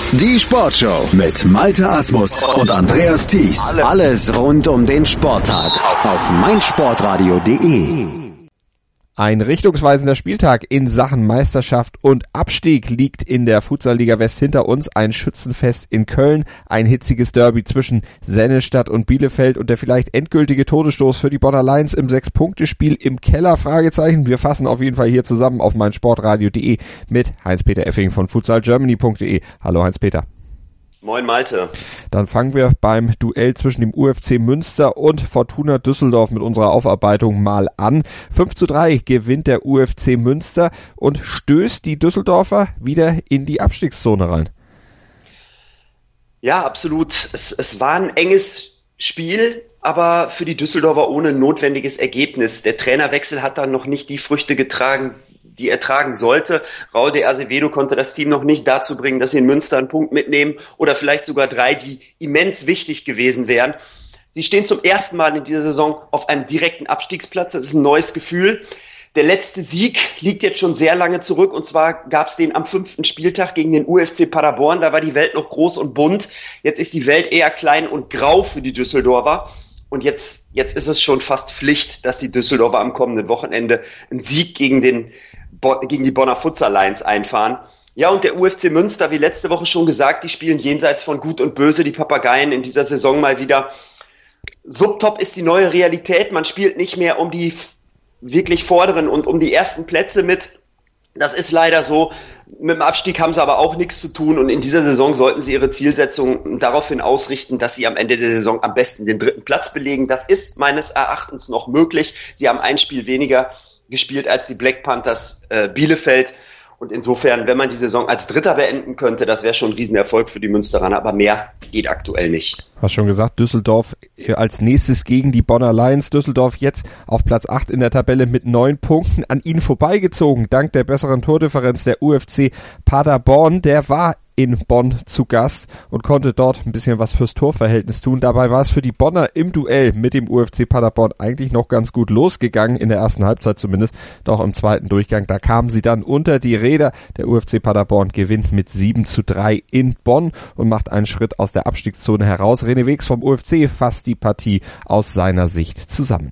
Die Sportshow mit Malte Asmus und Andreas Thies. Alles rund um den Sporttag auf meinsportradio.de. Ein richtungsweisender Spieltag in Sachen Meisterschaft und Abstieg liegt in der Futsal-Liga West hinter uns. Ein Schützenfest in Köln, ein hitziges Derby zwischen Sennestadt und Bielefeld und der vielleicht endgültige Todesstoß für die Bonner Lions im 6-Punkte-Spiel im Keller, Fragezeichen. Wir fassen auf jeden Fall hier zusammen auf meinsportradio.de mit Heinz-Peter Effing von futsalgermany.de. Hallo Heinz-Peter. Moin Malte. Dann fangen wir beim Duell zwischen dem UFC Münster und Fortuna Düsseldorf mit unserer Aufarbeitung mal an. 5:3 gewinnt der UFC Münster und stößt die Düsseldorfer wieder in die Abstiegszone rein. Ja, absolut. Es war ein enges Spiel, aber für die Düsseldorfer ohne notwendiges Ergebnis. Der Trainerwechsel hat dann noch nicht die Früchte getragen, die er tragen sollte. Raul de Azevedo konnte das Team noch nicht dazu bringen, dass sie in Münster einen Punkt mitnehmen oder vielleicht sogar 3, die immens wichtig gewesen wären. Sie stehen zum ersten Mal in dieser Saison auf einem direkten Abstiegsplatz. Das ist ein neues Gefühl. Der letzte Sieg liegt jetzt schon sehr lange zurück und zwar gab es den am 5. Spieltag gegen den UFC Paderborn. Da war die Welt noch groß und bunt. Jetzt ist die Welt eher klein und grau für die Düsseldorfer. Und jetzt ist es schon fast Pflicht, dass die Düsseldorfer am kommenden Wochenende einen Sieg gegen die Bonner Futsal Lions einfahren. Ja, und der UFC Münster, wie letzte Woche schon gesagt, die spielen jenseits von Gut und Böse, die Papageien in dieser Saison mal wieder. Subtop ist die neue Realität. Man spielt nicht mehr um die wirklich vorderen und um die ersten Plätze mit. Das ist leider so. Mit dem Abstieg haben sie aber auch nichts zu tun und in dieser Saison sollten sie ihre Zielsetzung daraufhin ausrichten, dass sie am Ende der Saison am besten den 3. Platz belegen. Das ist meines Erachtens noch möglich. Sie haben ein Spiel weniger gespielt als die Black Panthers Bielefeld und insofern, wenn man die Saison als Dritter beenden könnte, das wäre schon ein Riesenerfolg für die Münsteraner, aber mehr geht aktuell nicht. Hast schon gesagt, Düsseldorf als nächstes gegen die Bonner Lions. Düsseldorf jetzt auf Platz 8 in der Tabelle mit 9 Punkten, an ihnen vorbeigezogen, dank der besseren Tordifferenz der UFC Paderborn. Der war in Bonn zu Gast und konnte dort ein bisschen was fürs Torverhältnis tun. Dabei war es für die Bonner im Duell mit dem UFC Paderborn eigentlich noch ganz gut losgegangen, in der ersten Halbzeit zumindest, doch im zweiten Durchgang, da kamen sie dann unter die Räder. Der UFC Paderborn gewinnt mit 7:3 in Bonn und macht einen Schritt aus der Abstiegszone heraus. René Wegs vom UFC fasst die Partie aus seiner Sicht zusammen.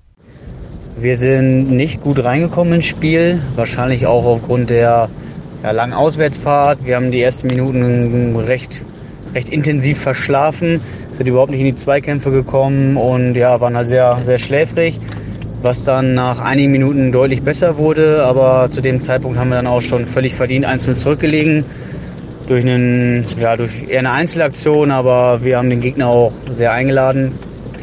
Wir sind nicht gut reingekommen ins Spiel, wahrscheinlich auch aufgrund der langen Auswärtsfahrt. Wir haben die ersten Minuten recht intensiv verschlafen, sind überhaupt nicht in die Zweikämpfe gekommen und waren halt sehr, sehr schläfrig, was dann nach einigen Minuten deutlich besser wurde, aber zu dem Zeitpunkt haben wir dann auch schon völlig verdient 1-0 zurückgelegen durch eher eine Einzelaktion, aber wir haben den Gegner auch sehr eingeladen.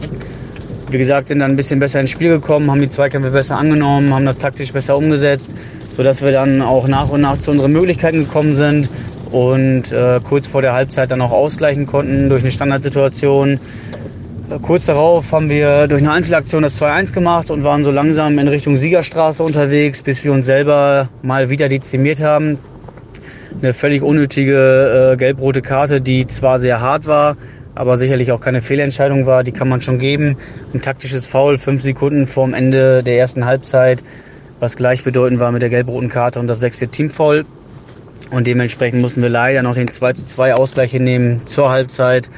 Wie gesagt, sind dann ein bisschen besser ins Spiel gekommen, haben die Zweikämpfe besser angenommen, haben das taktisch besser umgesetzt, sodass wir dann auch nach und nach zu unseren Möglichkeiten gekommen sind und kurz vor der Halbzeit dann auch ausgleichen konnten durch eine Standardsituation. Kurz darauf haben wir durch eine Einzelaktion das 2-1 gemacht und waren so langsam in Richtung Siegerstraße unterwegs, bis wir uns selber mal wieder dezimiert haben. Eine völlig unnötige gelb-rote Karte, die zwar sehr hart war, aber sicherlich auch keine Fehlentscheidung war, die kann man schon geben. Ein taktisches Foul 5 Sekunden vorm Ende der ersten Halbzeit, was gleichbedeutend war mit der gelb-roten Karte und das 6. Teamfoul. Und dementsprechend mussten wir leider noch den 2:2 Ausgleich hinnehmen zur Halbzeit,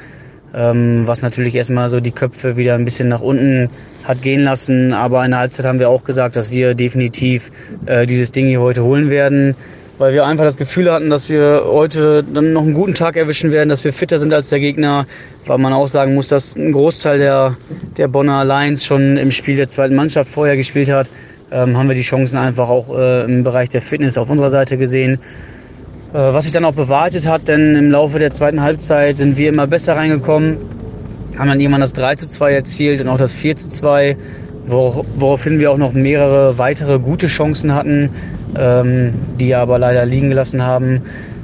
was natürlich erstmal so die Köpfe wieder ein bisschen nach unten hat gehen lassen. Aber in der Halbzeit haben wir auch gesagt, dass wir definitiv dieses Ding hier heute holen werden, weil wir einfach das Gefühl hatten, dass wir heute dann noch einen guten Tag erwischen werden, dass wir fitter sind als der Gegner, weil man auch sagen muss, dass ein Großteil der Bonner Lions schon im Spiel der zweiten Mannschaft vorher gespielt hat. Haben wir die Chancen einfach auch im Bereich der Fitness auf unserer Seite gesehen. Was sich dann auch bewahrheitet hat, denn im Laufe der zweiten Halbzeit sind wir immer besser reingekommen, haben dann irgendwann das 3:2 erzielt und auch das 4:2, woraufhin wir auch noch mehrere weitere gute Chancen hatten, die aber leider liegen gelassen haben,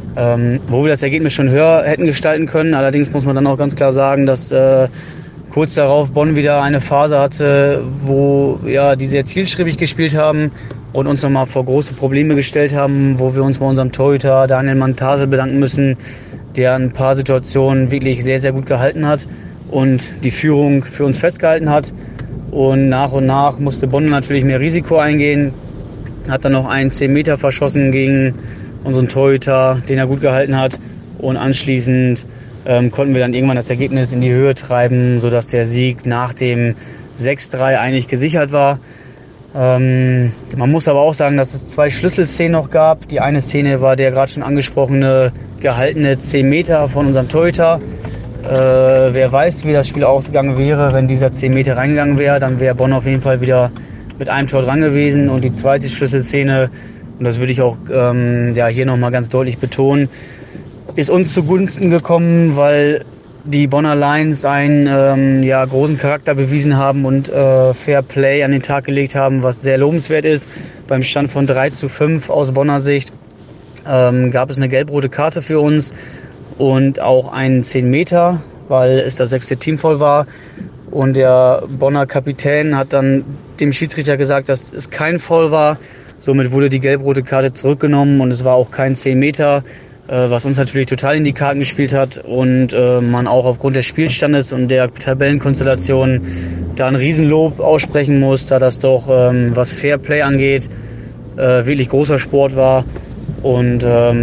wo wir das Ergebnis schon höher hätten gestalten können. Allerdings muss man dann auch ganz klar sagen, dass kurz darauf Bonn wieder eine Phase hatte, wo die sehr zielstrebig gespielt haben und uns nochmal vor große Probleme gestellt haben, wo wir uns bei unserem Torhüter Daniel Mantase bedanken müssen, der ein paar Situationen wirklich sehr, sehr gut gehalten hat und die Führung für uns festgehalten hat. Und nach musste Bonn natürlich mehr Risiko eingehen, hat dann noch einen 10 Meter verschossen gegen unseren Torhüter, den er gut gehalten hat. und anschließend konnten wir dann irgendwann das Ergebnis in die Höhe treiben, sodass der Sieg nach dem 6-3 eigentlich gesichert war. Man muss aber auch sagen, dass es 2 Schlüsselszenen noch gab. Die eine Szene war der gerade schon angesprochene gehaltene 10 Meter von unserem Torhüter. Wer weiß, wie das Spiel ausgegangen wäre, wenn dieser 10 Meter reingegangen wäre, dann wäre Bonn auf jeden Fall wieder mit einem Tor dran gewesen. Und die zweite Schlüsselszene, und das würde ich auch hier nochmal ganz deutlich betonen, ist uns zugunsten gekommen, weil die Bonner Lions einen großen Charakter bewiesen haben und Fair Play an den Tag gelegt haben, was sehr lobenswert ist. Beim Stand von 3-5 aus Bonner Sicht gab es eine gelb-rote Karte für uns und auch einen 10 Meter, weil es das 6. Teamfoul war. Und der Bonner Kapitän hat dann dem Schiedsrichter gesagt, dass es kein Foul war. Somit wurde die gelb-rote Karte zurückgenommen und es war auch kein 10 Meter, was uns natürlich total in die Karten gespielt hat und man auch aufgrund des Spielstandes und der Tabellenkonstellation da ein Riesenlob aussprechen muss, da das doch, was Fairplay angeht, wirklich großer Sport war und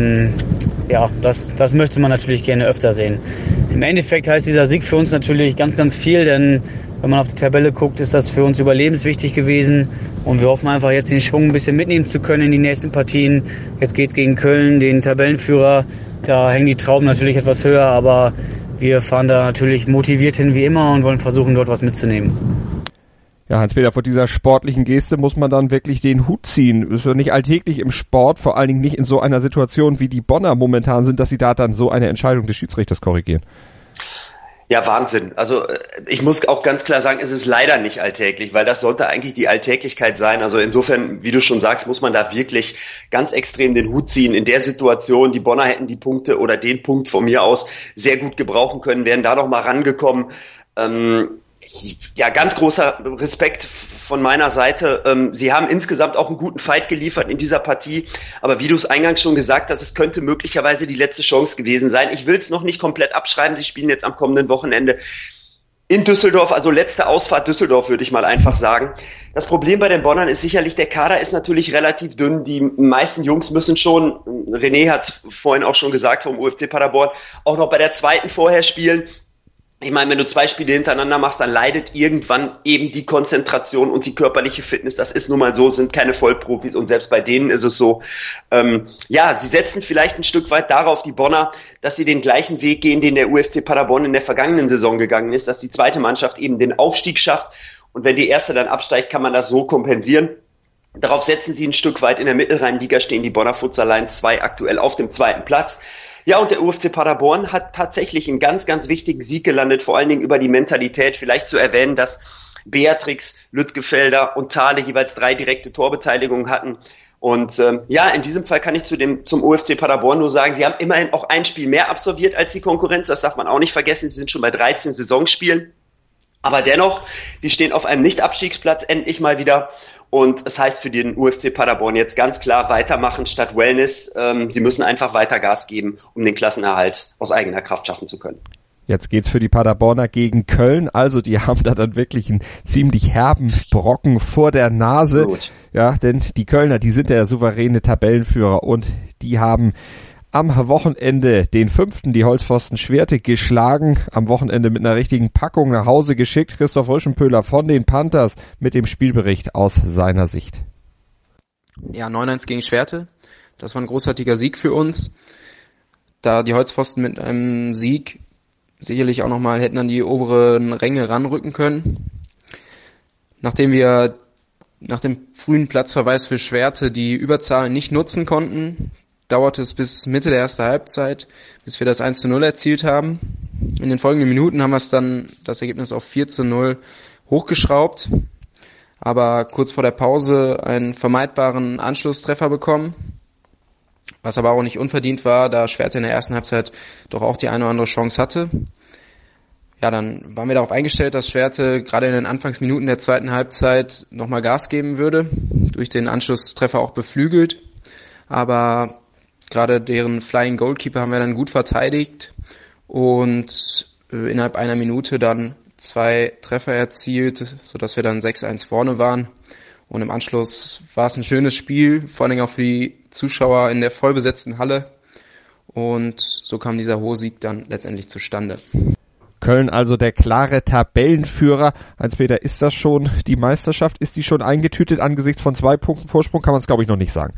das möchte man natürlich gerne öfter sehen. Im Endeffekt heißt dieser Sieg für uns natürlich ganz, ganz viel, denn wenn man auf die Tabelle guckt, ist das für uns überlebenswichtig gewesen und wir hoffen einfach jetzt den Schwung ein bisschen mitnehmen zu können in die nächsten Partien. Jetzt geht's gegen Köln, den Tabellenführer, da hängen die Trauben natürlich etwas höher, aber wir fahren da natürlich motiviert hin wie immer und wollen versuchen, dort was mitzunehmen. Ja, Hans-Peter, vor dieser sportlichen Geste muss man dann wirklich den Hut ziehen. Ist ja nicht alltäglich im Sport, vor allen Dingen nicht in so einer Situation, wie die Bonner momentan sind, dass sie da dann so eine Entscheidung des Schiedsrichters korrigieren. Ja, Wahnsinn. Also ich muss auch ganz klar sagen, es ist leider nicht alltäglich, weil das sollte eigentlich die Alltäglichkeit sein. Also insofern, wie du schon sagst, muss man da wirklich ganz extrem den Hut ziehen. In der Situation, die Bonner hätten die Punkte oder den Punkt von mir aus sehr gut gebrauchen können, wären da noch mal rangekommen. Ganz großer Respekt von meiner Seite. Sie haben insgesamt auch einen guten Fight geliefert in dieser Partie. Aber wie du es eingangs schon gesagt hast, es könnte möglicherweise die letzte Chance gewesen sein. Ich will es noch nicht komplett abschreiben. Sie spielen jetzt am kommenden Wochenende in Düsseldorf, also letzte Ausfahrt Düsseldorf, würde ich mal einfach sagen. Das Problem bei den Bonnern ist sicherlich, der Kader ist natürlich relativ dünn. Die meisten Jungs müssen schon, René hat es vorhin auch schon gesagt vom UFC Paderborn, auch noch bei der zweiten vorher spielen. Ich meine, wenn du 2 Spiele hintereinander machst, dann leidet irgendwann eben die Konzentration und die körperliche Fitness. Das ist nun mal so, sind keine Vollprofis und selbst bei denen ist es so. Sie setzen vielleicht ein Stück weit darauf, die Bonner, dass sie den gleichen Weg gehen, den der UFC Paderborn in der vergangenen Saison gegangen ist, dass die zweite Mannschaft eben den Aufstieg schafft und wenn die erste dann absteigt, kann man das so kompensieren. Darauf setzen sie ein Stück weit. In der Mittelrhein-Liga stehen die Bonner Futsal Lions 2 aktuell auf dem 2. Platz. Ja, und der UFC Paderborn hat tatsächlich einen ganz, ganz wichtigen Sieg gelandet, vor allen Dingen über die Mentalität. Vielleicht zu erwähnen, dass Beatrix, Lüttgefelder und Thale jeweils 3 direkte Torbeteiligungen hatten. Und in diesem Fall kann ich zum UFC Paderborn nur sagen, sie haben immerhin auch ein Spiel mehr absolviert als die Konkurrenz. Das darf man auch nicht vergessen. Sie sind schon bei 13 Saisonspielen. Aber dennoch, die stehen auf einem Nicht-Abstiegsplatz endlich mal wieder. Und es heißt für den UFC Paderborn jetzt ganz klar weitermachen statt Wellness. Sie müssen einfach weiter Gas geben, um den Klassenerhalt aus eigener Kraft schaffen zu können. Jetzt geht's für die Paderborner gegen Köln. Also die haben da dann wirklich einen ziemlich herben Brocken vor der Nase. Gut. Ja, denn die Kölner, die sind der souveräne Tabellenführer und die haben am Wochenende den 5. die Holzpfosten Schwerte geschlagen, am Wochenende mit einer richtigen Packung nach Hause geschickt. Christoph Rüschenpöhler von den Panthers mit dem Spielbericht aus seiner Sicht. Ja, 9-1 gegen Schwerte. Das war ein großartiger Sieg für uns. Da die Holzpfosten mit einem Sieg sicherlich auch nochmal hätten an die oberen Ränge ranrücken können. Nachdem wir nach dem frühen Platzverweis für Schwerte die Überzahl nicht nutzen konnten, dauerte es bis Mitte der ersten Halbzeit, bis wir das 1:0 erzielt haben. In den folgenden Minuten haben wir es dann, das Ergebnis auf 4:0 hochgeschraubt, aber kurz vor der Pause einen vermeidbaren Anschlusstreffer bekommen, was aber auch nicht unverdient war, da Schwerte in der ersten Halbzeit doch auch die eine oder andere Chance hatte. Ja, dann waren wir darauf eingestellt, dass Schwerte gerade in den Anfangsminuten der zweiten Halbzeit nochmal Gas geben würde, durch den Anschlusstreffer auch beflügelt, aber gerade deren Flying Goalkeeper haben wir dann gut verteidigt und innerhalb einer Minute dann 2 Treffer erzielt, sodass wir dann 6-1 vorne waren. Und im Anschluss war es ein schönes Spiel, vor allem auch für die Zuschauer in der vollbesetzten Halle. Und so kam dieser hohe Sieg dann letztendlich zustande. Köln also der klare Tabellenführer. Hans-Peter, ist das schon die Meisterschaft? Ist die schon eingetütet angesichts von 2 Punkten Vorsprung? Kann man es, glaube ich, noch nicht sagen.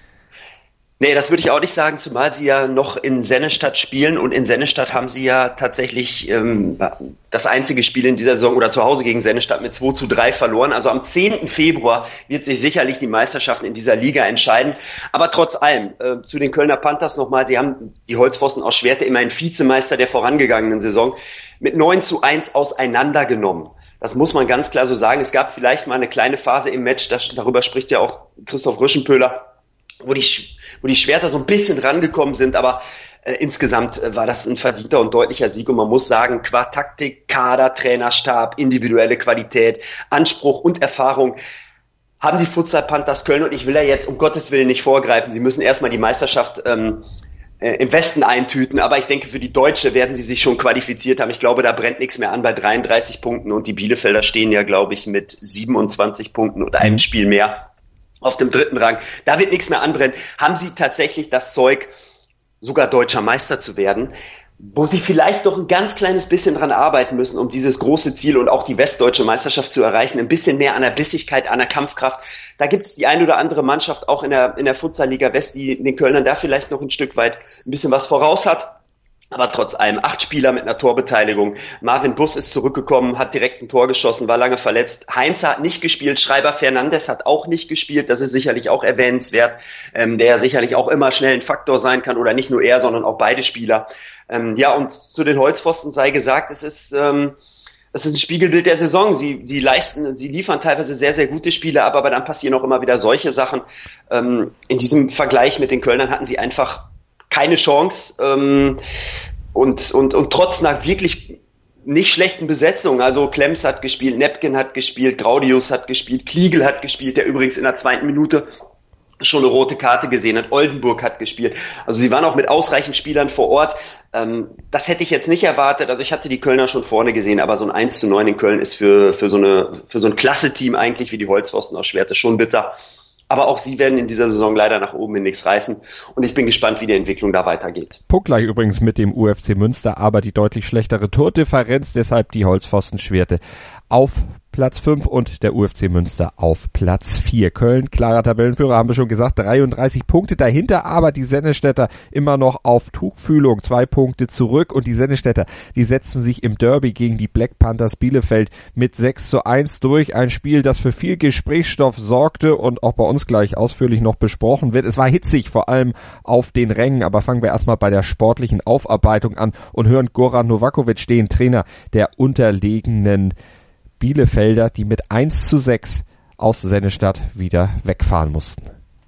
Nee, das würde ich auch nicht sagen, zumal sie ja noch in Sennestadt spielen und in Sennestadt haben sie ja tatsächlich das einzige Spiel in dieser Saison oder zu Hause gegen Sennestadt mit 2:3 verloren. Also am 10. Februar wird sich sicherlich die Meisterschaften in dieser Liga entscheiden. Aber trotz allem, zu den Kölner Panthers nochmal, sie haben die Holzpfosten aus Schwerte, immerhin Vizemeister der vorangegangenen Saison, mit 9:1 auseinandergenommen. Das muss man ganz klar so sagen. Es gab vielleicht mal eine kleine Phase im Match, darüber spricht ja auch Christoph Rüschenpöhler, wo die Schwerter so ein bisschen rangekommen sind, aber insgesamt war das ein verdienter und deutlicher Sieg und man muss sagen, qua Taktik, Kader, Trainerstab, individuelle Qualität, Anspruch und Erfahrung haben die Futsal Panthers Köln und ich will ja jetzt um Gottes Willen nicht vorgreifen, sie müssen erstmal die Meisterschaft im Westen eintüten, aber ich denke, für die Deutsche werden sie sich schon qualifiziert haben. Ich glaube, da brennt nichts mehr an bei 33 Punkten und die Bielefelder stehen ja, glaube ich, mit 27 Punkten oder einem Spiel mehr auf dem 3. Rang. Da wird nichts mehr anbrennen. Haben sie tatsächlich das Zeug, sogar deutscher Meister zu werden, wo sie vielleicht doch ein ganz kleines bisschen dran arbeiten müssen, um dieses große Ziel und auch die westdeutsche Meisterschaft zu erreichen, ein bisschen mehr an der Bissigkeit, an der Kampfkraft. Da gibt es die eine oder andere Mannschaft auch in der Futsal-Liga West, die den Kölnern da vielleicht noch ein Stück weit ein bisschen was voraus hat. Aber trotz allem 8 Spieler mit einer Torbeteiligung. Marvin Buss ist zurückgekommen, hat direkt ein Tor geschossen, war lange verletzt. Heinze hat nicht gespielt, Schreiber Fernandes hat auch nicht gespielt. Das ist sicherlich auch erwähnenswert, der sicherlich auch immer schnell ein Faktor sein kann oder nicht nur er, sondern auch beide Spieler. Ja, und zu den Holzpfosten sei gesagt, es ist ein Spiegelbild der Saison. Sie liefern teilweise sehr, sehr gute Spiele ab, aber dann passieren auch immer wieder solche Sachen. In diesem Vergleich mit den Kölnern hatten sie einfach keine Chance und trotz einer wirklich nicht schlechten Besetzung, also Klemms hat gespielt, Nepken hat gespielt, Graudius hat gespielt, Kliegel hat gespielt, der übrigens in der 2. Minute schon eine rote Karte gesehen hat, Oldenburg hat gespielt, also sie waren auch mit ausreichend Spielern vor Ort, das hätte ich jetzt nicht erwartet, also ich hatte die Kölner schon vorne gesehen, aber so ein 1:9 in Köln ist für so ein Klasse-Team eigentlich wie die Holzpfosten aus Schwerte schon bitter. Aber auch sie werden in dieser Saison leider nach oben hin nichts reißen. Und ich bin gespannt, wie die Entwicklung da weitergeht. Punktgleich übrigens mit dem UFC Münster, aber die deutlich schlechtere Tordifferenz, deshalb die Holzpfosten Schwerte auf Platz 5 und der UFC Münster auf Platz 4. Köln, klarer Tabellenführer, haben wir schon gesagt, 33 Punkte dahinter, aber die Sennestädter immer noch auf Tuchfühlung, 2 Punkte zurück und die Sennestädter, die setzen sich im Derby gegen die Black Panthers Bielefeld mit 6:1 durch. Ein Spiel, das für viel Gesprächsstoff sorgte und auch bei uns gleich ausführlich noch besprochen wird. Es war hitzig, vor allem auf den Rängen, aber fangen wir erstmal bei der sportlichen Aufarbeitung an und hören Goran Novakovic, den Trainer der unterlegenen Bielefelder, die mit 1:6 aus Sennestadt wieder wegfahren mussten.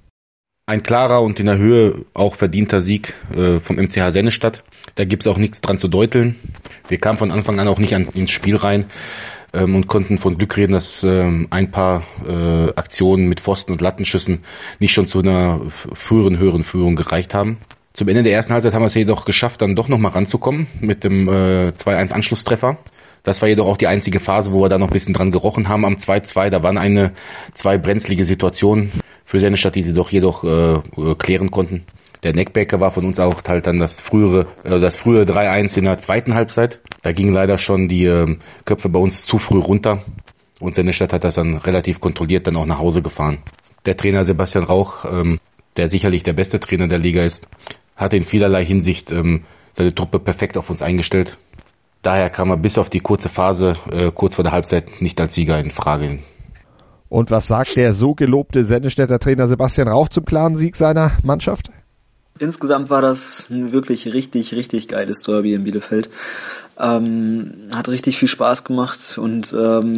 Ein klarer und in der Höhe auch verdienter Sieg vom MCH Sennestadt. Da gibt's auch nichts dran zu deuteln. Wir kamen von Anfang an auch nicht ins Spiel rein und konnten von Glück reden, dass ein paar Aktionen mit Pfosten und Lattenschüssen nicht schon zu einer höheren Führung gereicht haben. Zum Ende der ersten Halbzeit haben wir es jedoch geschafft, dann doch nochmal ranzukommen mit dem 2:1 Anschlusstreffer. Das war jedoch auch die einzige Phase, wo wir da noch ein bisschen dran gerochen haben am 2:2. Da waren 2 brenzlige Situationen für Sennestadt, die sie jedoch klären konnten. Der Neckbacker war von uns auch halt dann das frühe 3:1 in der zweiten Halbzeit. Da gingen leider schon die Köpfe bei uns zu früh runter und Sennestadt hat das dann relativ kontrolliert dann auch nach Hause gefahren. Der Trainer Sebastian Rauch, der sicherlich der beste Trainer der Liga ist, hat in vielerlei Hinsicht seine Truppe perfekt auf uns eingestellt. Daher kam er bis auf die kurze Phase, kurz vor der Halbzeit, nicht als Sieger in Frage. Und was sagt der so gelobte Sennestädter Trainer Sebastian Rauch zum klaren Sieg seiner Mannschaft? Insgesamt war das ein wirklich richtig, richtig geiles Derby in Bielefeld. Hat richtig viel Spaß gemacht und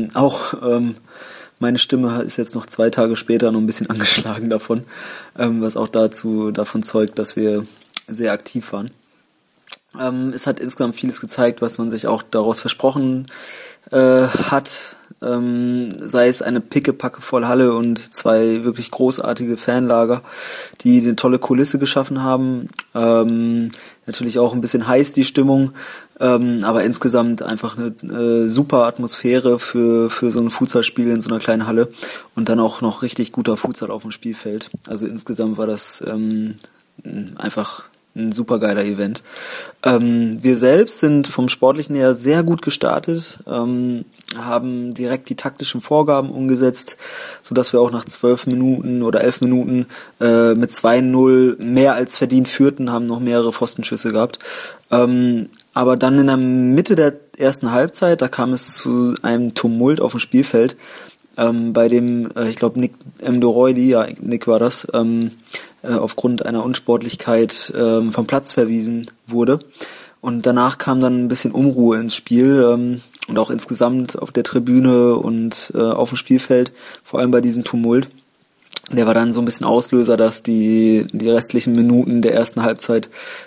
meine Stimme ist jetzt noch 2 Tage später noch ein bisschen angeschlagen davon, was auch davon zeugt, dass wir sehr aktiv waren. Es hat insgesamt vieles gezeigt, was man sich auch daraus versprochen hat, sei es eine pickepackevolle Halle und 2 wirklich großartige Fanlager, die eine tolle Kulisse geschaffen haben. Natürlich auch ein bisschen heiß die Stimmung, aber insgesamt einfach eine super Atmosphäre für so ein Futsalspiel in so einer kleinen Halle und dann auch noch richtig guter Futsal auf dem Spielfeld. Also insgesamt war das einfach ein supergeiler Event. Wir selbst sind vom Sportlichen her sehr gut gestartet, haben direkt die taktischen Vorgaben umgesetzt, sodass wir auch nach 12 Minuten oder 11 Minuten mit 2-0 mehr als verdient führten, haben noch mehrere Pfostenschüsse gehabt. Aber dann in der Mitte der ersten Halbzeit, da kam es zu einem Tumult auf dem Spielfeld, bei dem, ich glaube, Nick Mdoroidi, ja, Nick war das, aufgrund einer Unsportlichkeit vom Platz verwiesen wurde. Und danach kam dann ein bisschen Unruhe ins Spiel und auch insgesamt auf der Tribüne und auf dem Spielfeld, vor allem bei diesem Tumult. Der war dann so ein bisschen Auslöser, dass die restlichen Minuten der ersten Halbzeit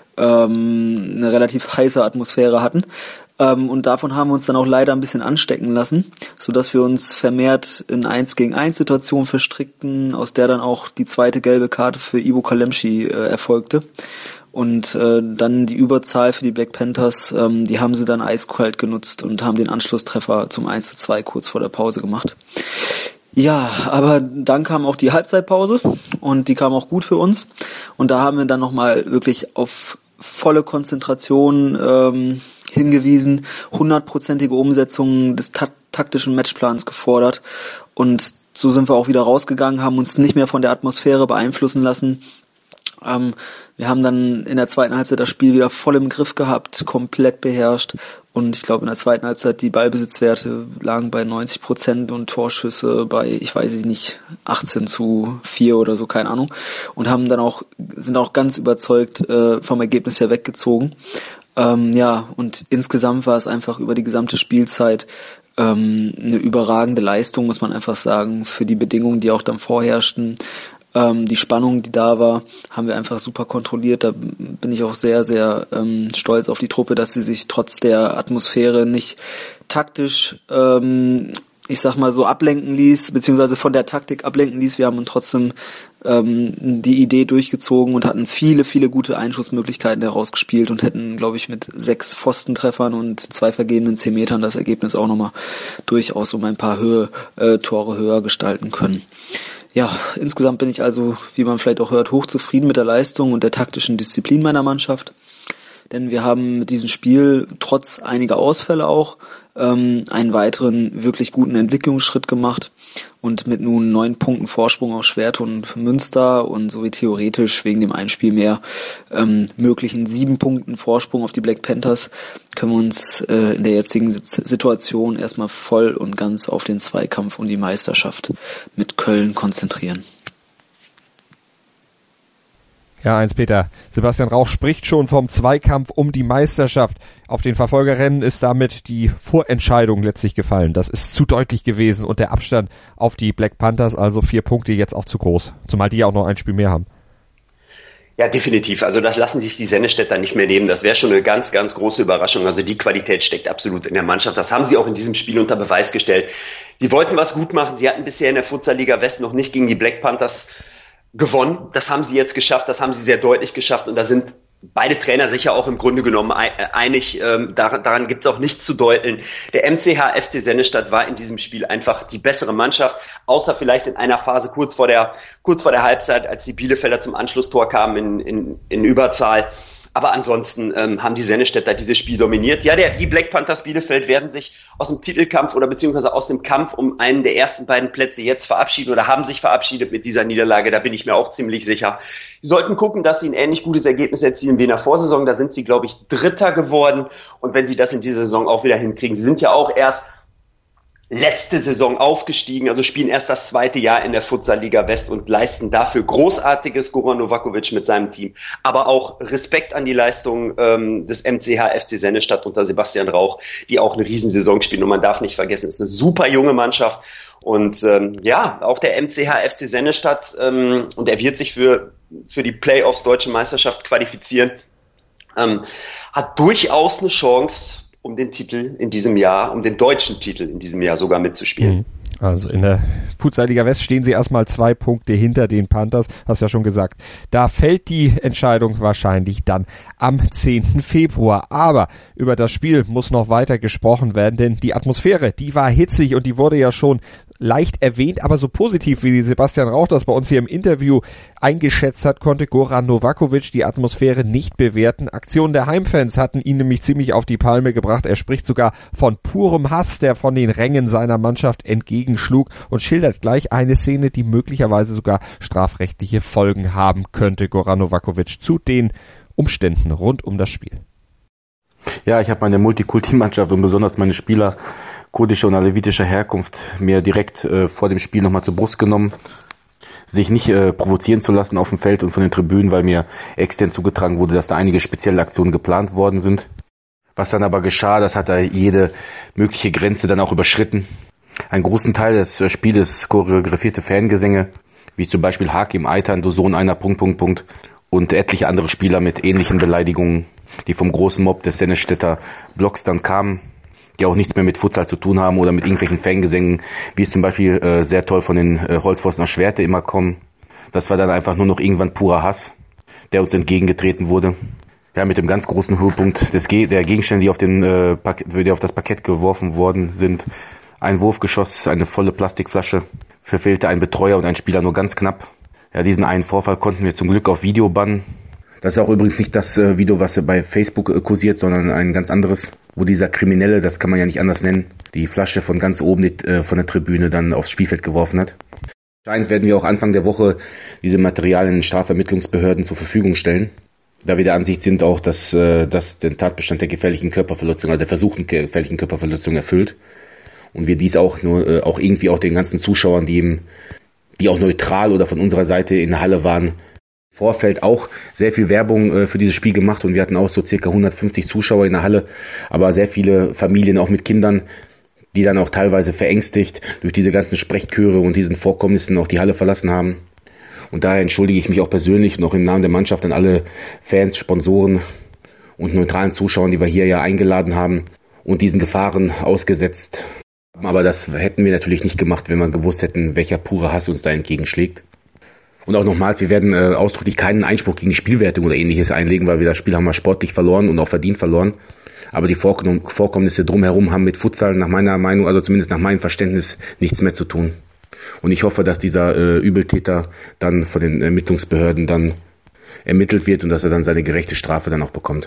eine relativ heiße Atmosphäre hatten. Und davon haben wir uns dann auch leider ein bisschen anstecken lassen, sodass wir uns vermehrt in 1-gegen-1 Situationen verstrickten, aus der dann auch die zweite gelbe Karte für Ivo Kalemschi erfolgte. Und dann die Überzahl für die Black Panthers, die haben sie dann eiskalt genutzt und haben den Anschlusstreffer zum 1:2 kurz vor der Pause gemacht. Ja, aber dann kam auch die Halbzeitpause und die kam auch gut für uns. Und da haben wir dann nochmal wirklich auf volle Konzentration hingewiesen, 100%ige Umsetzung des taktischen Matchplans gefordert. Und so sind wir auch wieder rausgegangen, haben uns nicht mehr von der Atmosphäre beeinflussen lassen. Wir haben dann in der zweiten Halbzeit das Spiel wieder voll im Griff gehabt, komplett beherrscht. Und ich glaube, in der zweiten Halbzeit die Ballbesitzwerte lagen bei 90% und Torschüsse bei, ich weiß nicht, 18:4 oder so, keine Ahnung. Und sind auch ganz überzeugt vom Ergebnis her weggezogen. Und insgesamt war es einfach über die gesamte Spielzeit eine überragende Leistung, muss man einfach sagen, für die Bedingungen, die auch dann vorherrschten. Die Spannung, die da war, haben wir einfach super kontrolliert. Da bin ich auch sehr, sehr stolz auf die Truppe, dass sie sich trotz der Atmosphäre nicht taktisch, ich sag mal so, ablenken ließ, beziehungsweise von der Taktik ablenken ließ. Wir haben trotzdem die Idee durchgezogen und hatten viele, viele gute Einschussmöglichkeiten herausgespielt und hätten, glaube ich, mit 6 Pfostentreffern und 2 vergebenen 10 Metern das Ergebnis auch nochmal durchaus um ein paar Tore höher gestalten können. Ja, insgesamt bin ich also, wie man vielleicht auch hört, hochzufrieden mit der Leistung und der taktischen Disziplin meiner Mannschaft. Denn wir haben mit diesem Spiel trotz einiger Ausfälle auch einen weiteren wirklich guten Entwicklungsschritt gemacht und mit nun 9 Punkten Vorsprung auf Schwerte und Münster und sowie theoretisch wegen dem Einspiel mehr möglichen 7 Punkten Vorsprung auf die Black Panthers können wir uns in der jetzigen Situation erstmal voll und ganz auf den Zweikampf um die Meisterschaft mit Köln konzentrieren. Ja, Peter. Sebastian Rauch spricht schon vom Zweikampf um die Meisterschaft. Auf den Verfolgerrennen ist damit die Vorentscheidung letztlich gefallen. Das ist zu deutlich gewesen und der Abstand auf die Black Panthers, also 4 Punkte, jetzt auch zu groß. Zumal die ja auch noch ein Spiel mehr haben. Ja, definitiv. Also das lassen sich die Sennestädter nicht mehr nehmen. Das wäre schon eine ganz, ganz große Überraschung. Also die Qualität steckt absolut in der Mannschaft. Das haben sie auch in diesem Spiel unter Beweis gestellt. Sie wollten was gut machen. Sie hatten bisher in der Futsal-Liga West noch nicht gegen die Black Panthers gewonnen. Das haben sie jetzt geschafft, das haben sie sehr deutlich geschafft und da sind beide Trainer sicher auch im Grunde genommen einig. Daran gibt es auch nichts zu deuteln. Der MCH FC Sennestadt war in diesem Spiel einfach die bessere Mannschaft, außer vielleicht in einer Phase kurz vor der Halbzeit, als die Bielefelder zum Anschlusstor kamen in Überzahl. Aber ansonsten haben die Sennestädter dieses Spiel dominiert. Ja, die Black Panthers Bielefeld werden sich aus dem Titelkampf oder beziehungsweise aus dem Kampf um einen der ersten beiden Plätze jetzt verabschieden oder haben sich verabschiedet mit dieser Niederlage. Da bin ich mir auch ziemlich sicher. Sie sollten gucken, dass sie ein ähnlich gutes Ergebnis erzielen wie in der Vorsaison. Da sind sie, glaube ich, Dritter geworden. Und wenn sie das in dieser Saison auch wieder hinkriegen, sie sind ja auch erst letzte Saison aufgestiegen, also spielen erst das 2. Jahr in der Futsal-Liga West und leisten dafür Großartiges, Goran Novakovic mit seinem Team. Aber auch Respekt an die Leistung des MCH FC Sennestadt unter Sebastian Rauch, die auch eine Riesensaison spielen. Und man darf nicht vergessen, es ist eine super junge Mannschaft. Und auch der MCH FC Sennestadt, und er wird sich für die Playoffs Deutsche Meisterschaft qualifizieren, hat durchaus eine Chance, um den Titel in diesem Jahr, um den deutschen Titel in diesem Jahr sogar mitzuspielen. Also in der Futsal-Liga West stehen sie erstmal 2 Punkte hinter den Panthers, hast ja schon gesagt. Da fällt die Entscheidung wahrscheinlich dann am 10. Februar. Aber über das Spiel muss noch weiter gesprochen werden, denn die Atmosphäre, die war hitzig und die wurde ja schon leicht erwähnt, aber so positiv wie Sebastian Rauch das bei uns hier im Interview eingeschätzt hat, konnte Goran Novakovic die Atmosphäre nicht bewerten. Aktionen der Heimfans hatten ihn nämlich ziemlich auf die Palme gebracht. Er spricht sogar von purem Hass, der von den Rängen seiner Mannschaft entgegenschlug und schildert gleich eine Szene, die möglicherweise sogar strafrechtliche Folgen haben könnte. Goran Novakovic zu den Umständen rund um das Spiel. Ja, ich habe meine Multikulti-Mannschaft und besonders meine Spieler kurdischer und alevitischer Herkunft mir direkt vor dem Spiel nochmal zur Brust genommen, sich nicht provozieren zu lassen auf dem Feld und von den Tribünen, weil mir extern zugetragen wurde, dass da einige spezielle Aktionen geplant worden sind. Was dann aber geschah, das hat da jede mögliche Grenze dann auch überschritten. Einen großen Teil des Spieles choreografierte Fangesänge, wie zum Beispiel Hakim Aytan, du Sohn einer ... und etliche andere Spieler mit ähnlichen Beleidigungen, die vom großen Mob des Sennestetter Blocks dann kamen, die auch nichts mehr mit Futsal zu tun haben oder mit irgendwelchen Fangesängen, wie es zum Beispiel sehr toll von den Holzpfosten aus Schwerte immer kommen. Das war dann einfach nur noch irgendwann purer Hass, der uns entgegengetreten wurde. Ja, mit dem ganz großen Höhepunkt der Gegenstände, die auf das Parkett geworfen worden sind. Ein Wurfgeschoss, eine volle Plastikflasche, verfehlte ein Betreuer und ein Spieler nur ganz knapp. Ja, diesen einen Vorfall konnten wir zum Glück auf Video bannen. Das ist auch übrigens nicht das Video, was bei Facebook kursiert, sondern ein ganz anderes, wo dieser Kriminelle, das kann man ja nicht anders nennen, die Flasche von ganz oben von der Tribüne dann aufs Spielfeld geworfen hat. Anscheinend werden wir auch Anfang der Woche diese Materialien den Strafvermittlungsbehörden zur Verfügung stellen, da wir der Ansicht sind auch, dass das den Tatbestand der gefährlichen Körperverletzung, also der versuchten gefährlichen Körperverletzung erfüllt. Und wir dies auch irgendwie auch den ganzen Zuschauern, die auch neutral oder von unserer Seite in der Halle waren, Vorfeld auch sehr viel Werbung für dieses Spiel gemacht und wir hatten auch so circa 150 Zuschauer in der Halle, aber sehr viele Familien auch mit Kindern, die dann auch teilweise verängstigt durch diese ganzen Sprechchöre und diesen Vorkommnissen auch die Halle verlassen haben. Und daher entschuldige ich mich auch persönlich und auch im Namen der Mannschaft an alle Fans, Sponsoren und neutralen Zuschauern, die wir hier ja eingeladen haben und diesen Gefahren ausgesetzt. Aber das hätten wir natürlich nicht gemacht, wenn wir gewusst hätten, welcher pure Hass uns da entgegenschlägt. Und auch nochmals, wir werden ausdrücklich keinen Einspruch gegen die Spielwertung oder ähnliches einlegen, weil wir das Spiel haben wir sportlich verloren und auch verdient verloren. Aber die Vorkommnisse drumherum haben mit Futsal nach meiner Meinung, also zumindest nach meinem Verständnis, nichts mehr zu tun. Und ich hoffe, dass dieser Übeltäter dann von den Ermittlungsbehörden dann ermittelt wird und dass er dann seine gerechte Strafe dann auch bekommt.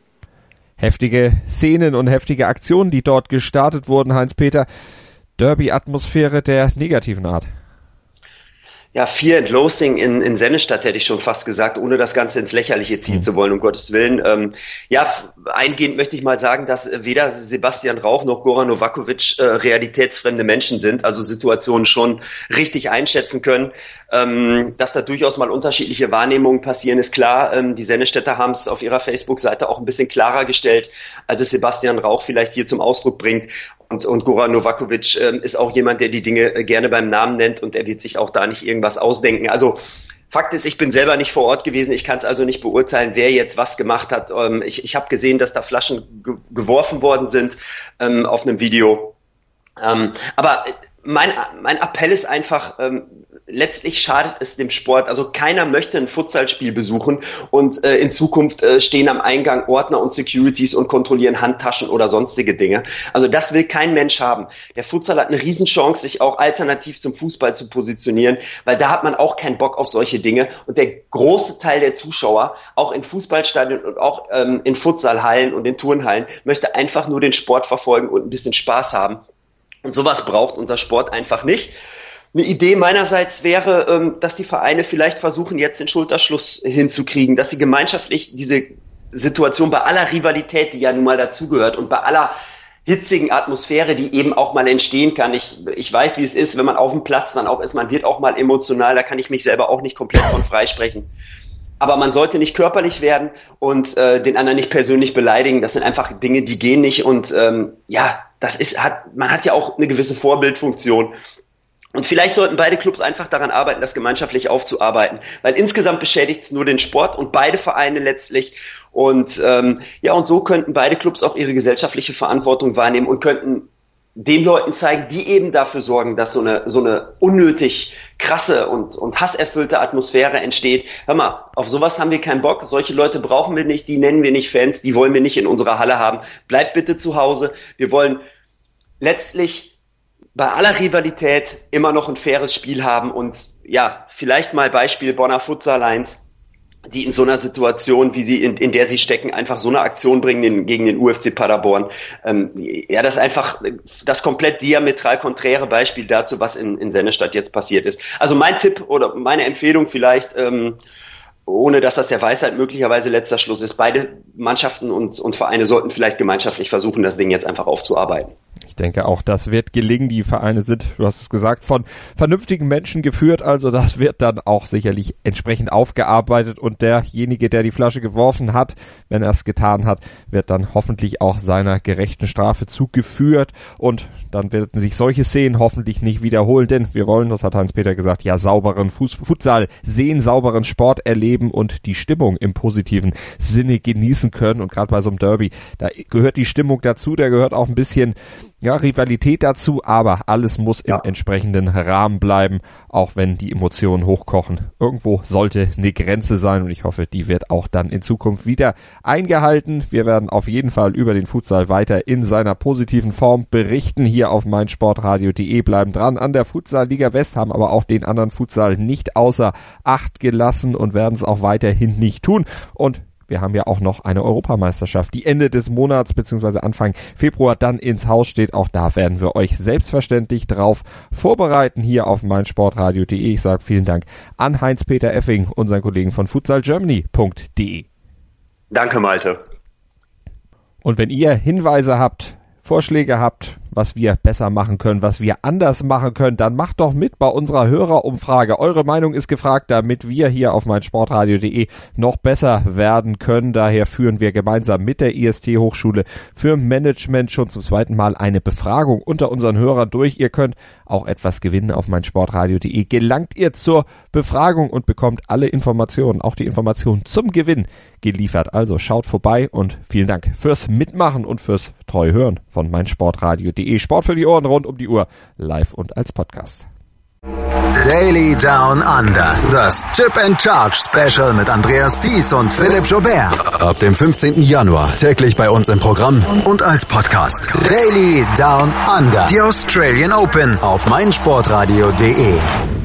Heftige Szenen und heftige Aktionen, die dort gestartet wurden, Heinz-Peter. Derby-Atmosphäre der negativen Art. Ja, Fear and Loathing in Sennestadt hätte ich schon fast gesagt, ohne das Ganze ins Lächerliche ziehen zu wollen, um Gottes Willen. Eingehend möchte ich mal sagen, dass weder Sebastian Rauch noch Goran Novakovic realitätsfremde Menschen sind, also Situationen schon richtig einschätzen können. Dass da durchaus mal unterschiedliche Wahrnehmungen passieren, ist klar. Die Sennestädter haben es auf ihrer Facebook-Seite auch ein bisschen klarer gestellt, als es Sebastian Rauch vielleicht hier zum Ausdruck bringt. Und Goran Novakovic ist auch jemand, der die Dinge gerne beim Namen nennt und er wird sich auch da nicht irgendwas ausdenken. Also Fakt ist, ich bin selber nicht vor Ort gewesen, ich kann es also nicht beurteilen, wer jetzt was gemacht hat. Ich habe gesehen, dass da Flaschen geworfen worden sind auf einem Video. Aber mein Appell ist einfach, letztlich schadet es dem Sport. Also keiner möchte ein Futsalspiel besuchen und in Zukunft stehen am Eingang Ordner und Securities und kontrollieren Handtaschen oder sonstige Dinge. Also das will kein Mensch haben. Der Futsal hat eine Riesenchance, sich auch alternativ zum Fußball zu positionieren, weil da hat man auch keinen Bock auf solche Dinge. Und der große Teil der Zuschauer, auch in Fußballstadien und auch in Futsalhallen und in Turnhallen, möchte einfach nur den Sport verfolgen und ein bisschen Spaß haben. Und sowas braucht unser Sport einfach nicht. Eine Idee meinerseits wäre, dass die Vereine vielleicht versuchen, jetzt den Schulterschluss hinzukriegen, dass sie gemeinschaftlich diese Situation bei aller Rivalität, die ja nun mal dazugehört und bei aller hitzigen Atmosphäre, die eben auch mal entstehen kann. Ich weiß, wie es ist, wenn man auf dem Platz dann auch ist, man wird auch mal emotional, da kann ich mich selber auch nicht komplett von freisprechen. Aber man sollte nicht körperlich werden und den anderen nicht persönlich beleidigen. Das sind einfach Dinge, die gehen nicht. Und man hat ja auch eine gewisse Vorbildfunktion. Und vielleicht sollten beide Clubs einfach daran arbeiten, das gemeinschaftlich aufzuarbeiten. Weil insgesamt beschädigt es nur den Sport und beide Vereine letztlich. Und und so könnten beide Clubs auch ihre gesellschaftliche Verantwortung wahrnehmen und könnten den Leuten zeigen, die eben dafür sorgen, dass so eine unnötig krasse und hasserfüllte Atmosphäre entsteht. Hör mal, auf sowas haben wir keinen Bock. Solche Leute brauchen wir nicht, die nennen wir nicht Fans, die wollen wir nicht in unserer Halle haben. Bleibt bitte zu Hause. Wir wollen letztlich bei aller Rivalität immer noch ein faires Spiel haben und ja, vielleicht mal Beispiel Bonner Futsal Lions, die in so einer Situation, wie sie in der sie stecken, einfach so eine Aktion bringen gegen den UFC Paderborn. Ja, das ist einfach das komplett diametral konträre Beispiel dazu, was in Sennestadt jetzt passiert ist. Also mein Tipp oder meine Empfehlung vielleicht, ohne dass das der Weisheit möglicherweise letzter Schluss ist, beide Mannschaften und Vereine sollten vielleicht gemeinschaftlich versuchen, das Ding jetzt einfach aufzuarbeiten. Ich denke auch, das wird gelingen. Die Vereine sind, du hast es gesagt, von vernünftigen Menschen geführt. Also das wird dann auch sicherlich entsprechend aufgearbeitet. Und derjenige, der die Flasche geworfen hat, wenn er es getan hat, wird dann hoffentlich auch seiner gerechten Strafe zugeführt. Und dann werden sich solche Szenen hoffentlich nicht wiederholen. Denn wir wollen, das hat Heinz-Peter gesagt, ja sauberen Futsal sehen, sauberen Sport erleben und die Stimmung im positiven Sinne genießen können. Und gerade bei so einem Derby, da gehört die Stimmung dazu, da gehört auch ein bisschen Rivalität dazu, aber alles muss im entsprechenden Rahmen bleiben, auch wenn die Emotionen hochkochen. Irgendwo sollte eine Grenze sein und ich hoffe, die wird auch dann in Zukunft wieder eingehalten. Wir werden auf jeden Fall über den Futsal weiter in seiner positiven Form berichten. Hier auf meinsportradio.de bleiben dran an der Futsal Liga West, haben aber auch den anderen Futsal nicht außer Acht gelassen und werden es auch weiterhin nicht tun. Und wir haben ja auch noch eine Europameisterschaft, die Ende des Monats bzw. Anfang Februar dann ins Haus steht. Auch da werden wir euch selbstverständlich drauf vorbereiten hier auf meinsportradio.de. Ich sage vielen Dank an Heinz-Peter Effing, unseren Kollegen von futsalgermany.de. Danke, Malte. Und wenn ihr Hinweise habt, Vorschläge habt, was wir besser machen können, was wir anders machen können, dann macht doch mit bei unserer Hörerumfrage. Eure Meinung ist gefragt, damit wir hier auf meinsportradio.de noch besser werden können. Daher führen wir gemeinsam mit der IST Hochschule für Management schon zum zweiten Mal eine Befragung unter unseren Hörern durch. Ihr könnt auch etwas gewinnen auf meinsportradio.de. Gelangt ihr zur Befragung und bekommt alle Informationen, auch die Informationen zum Gewinn geliefert. Also schaut vorbei und vielen Dank fürs Mitmachen und fürs treu Hören von meinsportradio.de. Sport für die Ohren rund um die Uhr, live und als Podcast. Daily Down Under, das Chip and Charge Special mit Andreas Thies und Philipp Joubert. Ab dem 15. Januar täglich bei uns im Programm und als Podcast. Daily Down Under, die Australian Open auf meinsportradio.de.